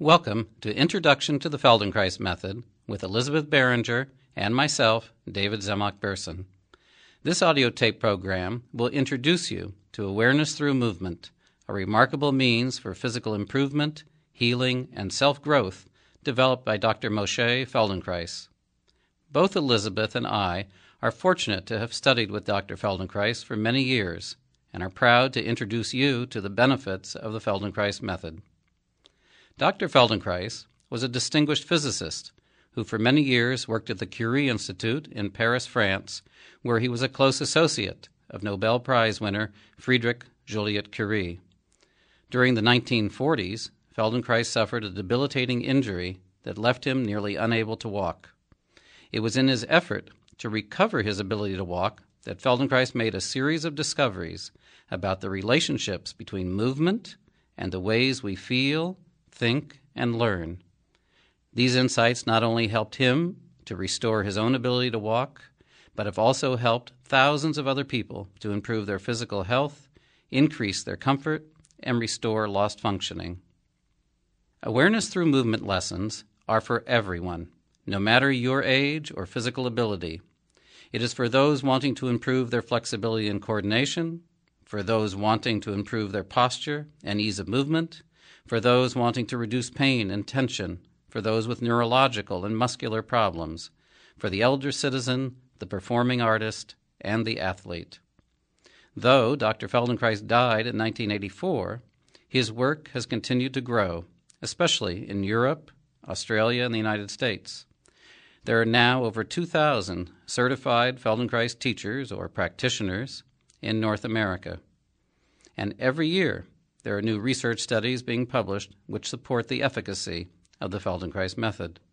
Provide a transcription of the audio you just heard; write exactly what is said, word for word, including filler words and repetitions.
Welcome to Introduction to the Feldenkrais Method with Elizabeth Behringer and myself, David Zemach-Bersin. This audio tape program will introduce you to Awareness Through Movement, a remarkable means for physical improvement, healing, and self-growth developed by Doctor Moshe Feldenkrais. Both Elizabeth and I are fortunate to have studied with Doctor Feldenkrais for many years and are proud to introduce you to the benefits of the Feldenkrais method. Doctor Feldenkrais was a distinguished physicist who for many years worked at the Curie Institute in Paris, France, where he was a close associate of Nobel Prize winner Friedrich Joliot Curie. During the nineteen forties, Feldenkrais suffered a debilitating injury that left him nearly unable to walk. It was in his effort to recover his ability to walk that Feldenkrais made a series of discoveries about the relationships between movement and the ways we feel, think, and learn. These insights not only helped him to restore his own ability to walk, but have also helped thousands of other people to improve their physical health, increase their comfort, and restore lost functioning. Awareness Through Movement lessons are for everyone, no matter your age or physical ability. It is for those wanting to improve their flexibility and coordination, for those wanting to improve their posture and ease of movement, for those wanting to reduce pain and tension, for those with neurological and muscular problems, for the elder citizen, the performing artist, and the athlete. Though Doctor Feldenkrais died in nineteen eighty-four, his work has continued to grow, especially in Europe, Australia, and the United States. There are now over two thousand certified Feldenkrais teachers or practitioners in North America. And every year, there are new research studies being published which support the efficacy of the Feldenkrais method.